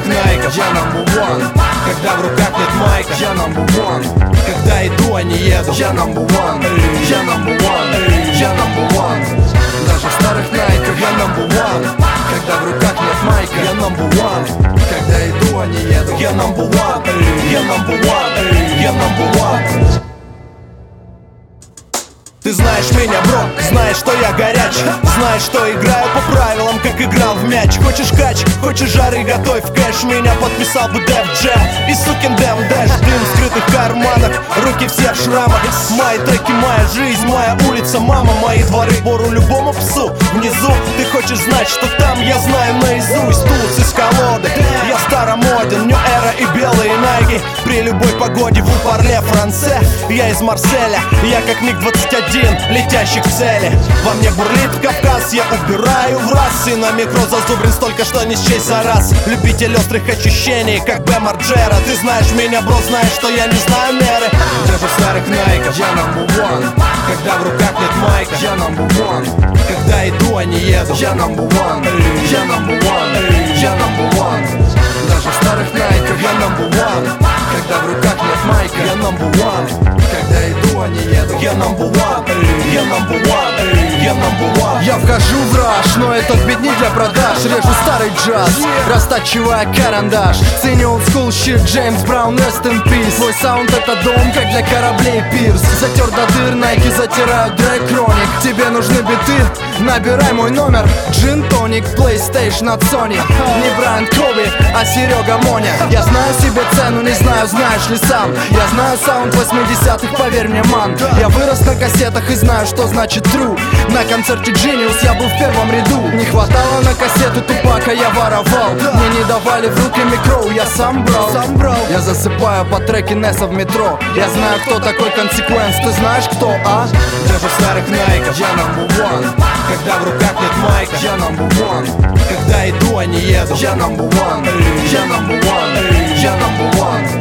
найков, я number one. Когда в руках нет майка, я number one. Когда иду, а не еду, я number one. Я number one, я number one. Даже в старых найках я number one. Когда в руках нет майка, я number one. Когда иду, а не еду, я number one. Я number one, я number one. Ты знаешь меня, бро, знаешь, что я горяч. Знаешь, что играю по правилам, как играл в мяч. Хочешь кач, хочешь жары, готовь кэш. Меня подписал бы Def Jam и сукин Дэм Дэш. Дым в скрытых карманах, руки все в шрамах. Мои треки, моя жизнь, моя улица, мама. Мои дворы, пору любому псу. Внизу ты хочешь знать, что там я знаю наизусть. Туз из колоды, я старомоден. Нью эра и белые найки. При любой погоде в Парле Франце. Я из Марселя, я как МиГ-21, летящий к цели. Во мне бурлит Кавказ, я убираю в раз. И на микро зазубрен столько, что не счесть за раз. Любитель острых ощущений, как Бэм Марджера. Ты знаешь меня, бро, знаешь, что я не знаю меры. Даже в старых найках я number one. Когда в руках нет майка, я number one. Когда иду, а не еду, я number one. Я number one, я number one. Даже в старых найках я number one. Когда в руках нет майка, я number one. Когда иду, а не еду, я number one. Я number one, я number one. Я вхожу в раш, но этот бит не для продаж. Режу старый джаз, растачивая карандаш. Ценю олдскул щит, Джеймс Браун, rest in peace. Твой саунд это дом, как для кораблей пирс. Затер до дыр, найки затирают Дрейк Кроник. Тебе нужны биты? Набирай мой номер. Джин тоник, PlayStation от Sony. Не Брайан Коби, а Серега Моня. Я знаю себе цену, не знаю, знаешь ли сам. Я знаю саунд 80-х, поверь мне, ман. Я вырос на кассетах и знаю, что значит true. На концерте Genius я был в первом ряду. Не хватало на кассету Тупака, я воровал. Мне не давали в руки микро, я сам брал. Я засыпаю по треке Несса в метро. Я знаю, кто такой Консеквенс, ты знаешь кто, а? Даже в старых найках я number one. Когда в руках нет майка, я number one. Когда иду, а не еду, я number one. Я number one, я number one.